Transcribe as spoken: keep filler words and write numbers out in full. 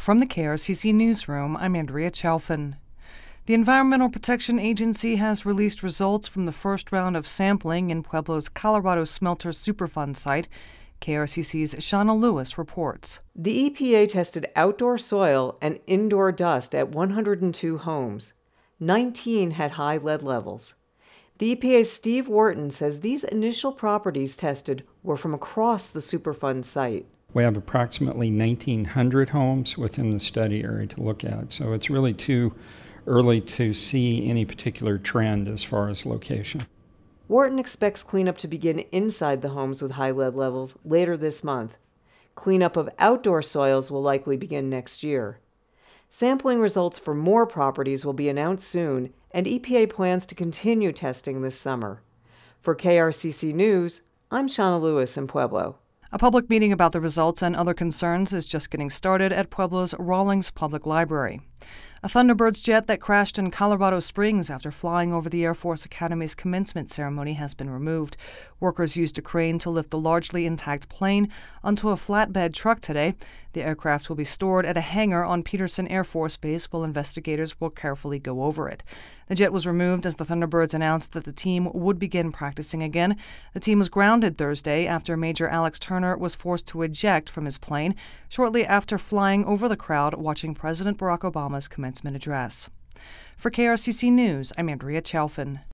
From the K R C C Newsroom, I'm Andrea Chalfin. The Environmental Protection Agency has released results from the first round of sampling in Pueblo's Colorado Smelter Superfund site. K R C C's Shauna Lewis reports. The E P A tested outdoor soil and indoor dust at one hundred two homes. nineteen had high lead levels. The E P A's Steve Wharton says these initial properties tested were from across the Superfund site. We have approximately nineteen hundred homes within the study area to look at, so it's really too early to see any particular trend as far as location. Wharton expects cleanup to begin inside the homes with high lead levels later this month. Cleanup of outdoor soils will likely begin next year. Sampling results for more properties will be announced soon, and E P A plans to continue testing this summer. For K R C C News, I'm Shauna Lewis in Pueblo. A public meeting about the results and other concerns is just getting started at Pueblo's Rawlings Public Library. A Thunderbirds jet that crashed in Colorado Springs after flying over the Air Force Academy's commencement ceremony has been removed. Workers used a crane to lift the largely intact plane onto a flatbed truck today. The aircraft will be stored at a hangar on Peterson Air Force Base while investigators will carefully go over it. The jet was removed as the Thunderbirds announced that the team would begin practicing again. The team was grounded Thursday after Major Alex Turner was forced to eject from his plane shortly after flying over the crowd watching President Barack Obama's commencement address. For K R C C News, I'm Andrea Chalfin.